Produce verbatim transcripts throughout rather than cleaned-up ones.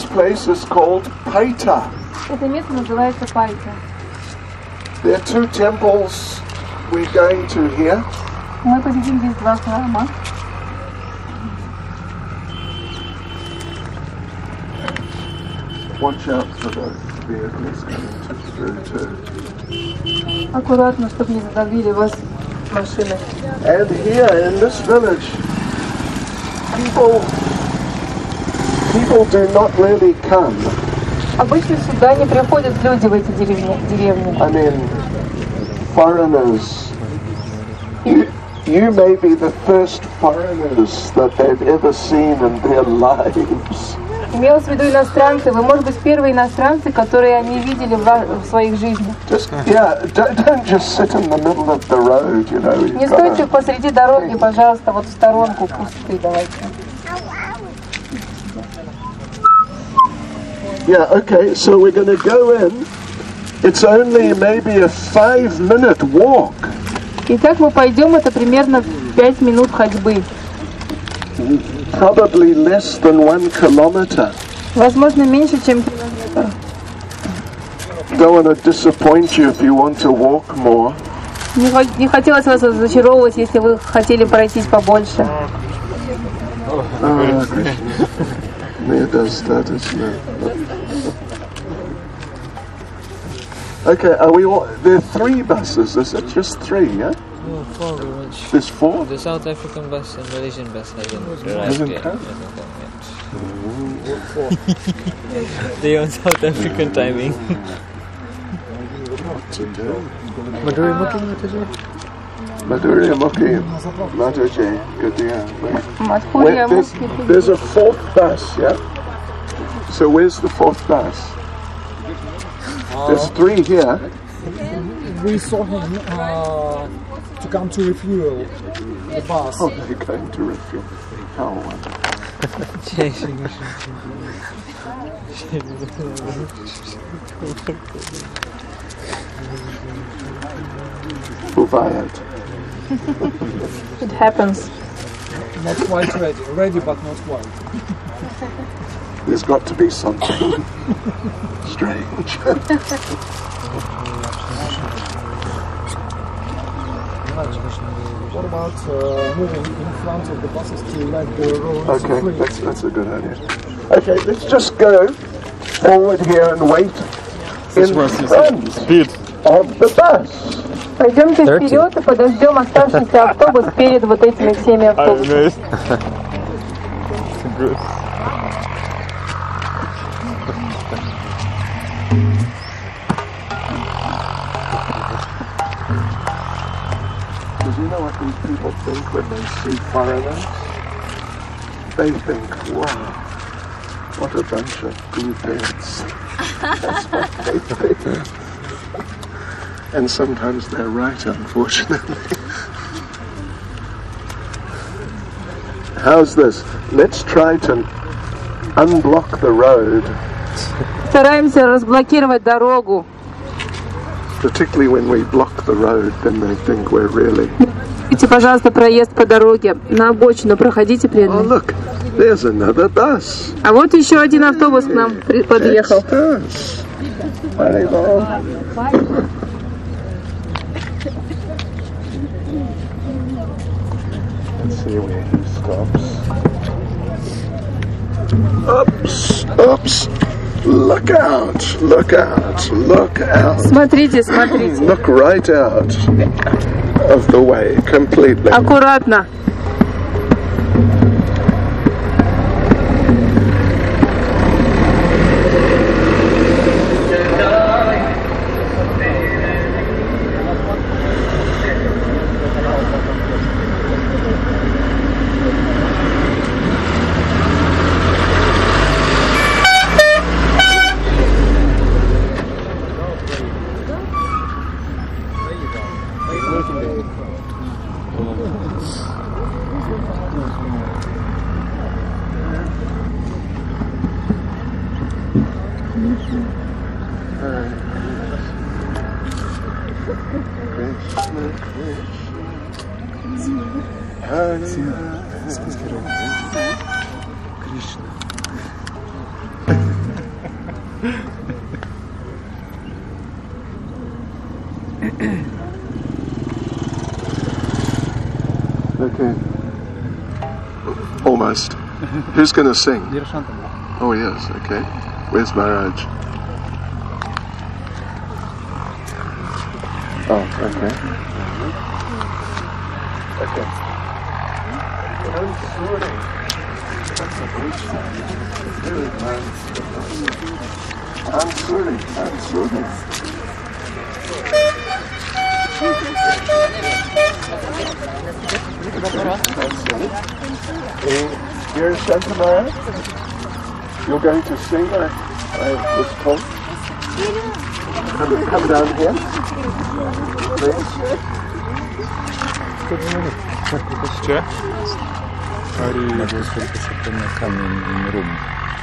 place is called Paita. Это место называется Пайта. There are two temples we're going to here. Мы посетим здесь два храма. Watch out for those vehicles coming through too. Аккуратно, чтобы не задавили вас машины. And here in this village, people people do not really come. Обычно сюда не приходят люди в эти деревни. деревни. I mean, foreigners. You, you may be the first foreigners that they've ever seen in their lives. Имелось в виду иностранцы. Вы, может быть, первые иностранцы, которые они видели в, в своих жизнях. Just, yeah, don't, don't just sit in the middle of the road, you know. Не стойте посреди дороги, пожалуйста, вот в сторонку, кусты давайте. Yeah, okay, so we're going to go in. It's only maybe a five-minute walk. Итак, мы пойдем, это примерно пять минут ходьбы. Probably less than one kilometer. Возможно, меньше, чем километр. Don't want to disappoint you if you want to walk more. Не, не хотелось вас разочаровывать, если вы хотели пройтись побольше. Oh, Mir does that, isn't it? Okay, are we all, there are three buses, is it just three, yeah? No, four very much. There's four? The South African bus and Malaysian bus hasn't arrived Hasn't yet. come? They on South African timing. What to do? Maduri Muki Mataji? Madhurya Mukhi, Mataji, good yeah. Madhurya There's, Mukhi. there's a fourth bus, yeah? So where's the fourth bus? There's three here. We saw him uh, to come to refuel the bus. Oh, they're going to refuel. How wonderful. Buvayat. It happens. Not quite ready. Ready, but not quite. There's got to be something strange. What about uh, moving in front of the buses to let the road Okay, free? that's, that's a good idea. Okay, let's just go forward here and wait in front of the bus. Пойдемте вперед и подождем оставшийся автобус перед вот этими всеми автобусами. Because you know what these people think when they see foreigners? They think, wow, what a bunch of goofheads. That's what they think. And sometimes they're right, unfortunately. How's this? Let's try to unblock the road. Стараемся разблокировать дорогу. Particularly when we block the road, then they think we're really... Видите, пожалуйста, проезд по дороге. На обочину проходите, Oh, преданные. look, there's another bus. А вот еще один автобус к нам при- подъехал. Yes, very well. Let's see where he stops. Oops, oops. Look out, look out, look out. Смотрите, смотрите. Look right out of the way completely. Аккуратно. Krishna. Okay. Almost. Who's going to sing? Oh, he is. Okay. Where's Maharaj? Oh, okay. Okay. I'm sorry. I'm sorry. Dear Shantamaya, you're going to sing, I, I was told. Come, come down here. Please. Chair? Come in, in room.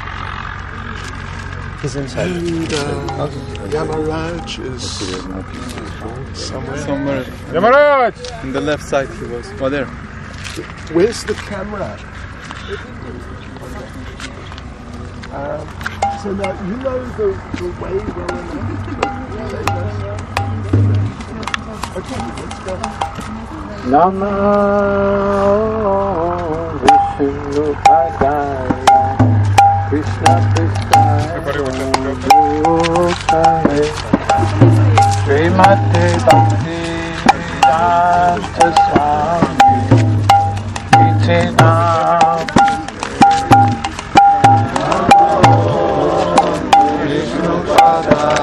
He's inside. And uh, Yamaraj is somewhere. Somewhere. Yamaraj! On the left side he was. Oh, there. Where's the camera? Um, so now you know the, the way well enough. Okay, let's go. Namo Vishnu Padaya Krishna Krishna Gopale Srimate Bhakti Vedanta Swami Iti